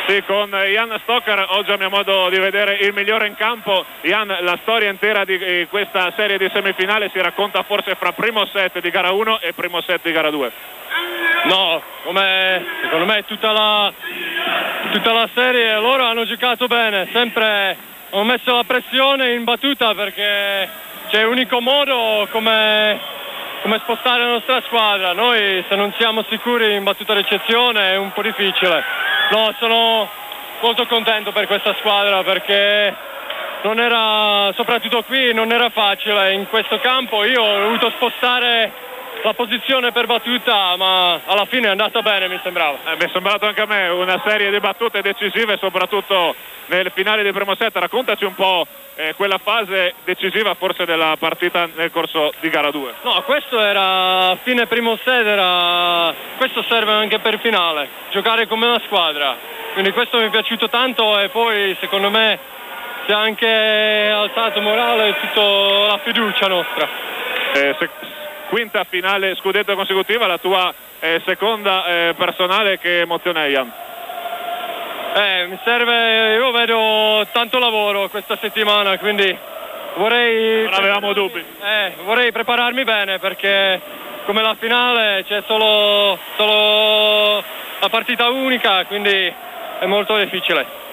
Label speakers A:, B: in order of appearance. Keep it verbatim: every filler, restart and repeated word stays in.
A: Sì, con Jan Stocker, oggi a mio modo di vedere il migliore in campo. Jan, la storia intera di questa serie di semifinale si racconta forse fra primo set di gara uno e primo set di gara due.
B: No, come secondo me tutta la, tutta la serie loro hanno giocato bene, sempre hanno messo la pressione in battuta perché c'è unico modo come, come spostare la nostra squadra. Noi se non siamo sicuri in battuta ricezione è un po' difficile. No, sono molto contento per questa squadra perché non era, soprattutto qui non era facile in questo campo. Io ho dovuto spostare la posizione per battuta, ma alla fine è andata bene, mi sembrava.
A: Eh, mi è sembrato anche a me una serie di battute decisive, soprattutto nel finale del primo set. Raccontaci un po' eh, quella fase decisiva forse della partita nel corso di gara due.
B: No, questo era fine primo set, era... questo serve anche per finale, giocare come una squadra. Quindi questo mi è piaciuto tanto e poi secondo me si è anche alzato morale e tutta la fiducia nostra.
A: Eh, se... Quinta finale scudetto consecutiva, la tua eh, seconda eh, personale, che emozione hai, Jan?
B: Eh, mi serve, io vedo tanto lavoro questa settimana, quindi vorrei...
A: Non avevamo dubbi.
B: Eh, vorrei prepararmi bene perché come la finale c'è solo, solo la partita unica, quindi è molto difficile.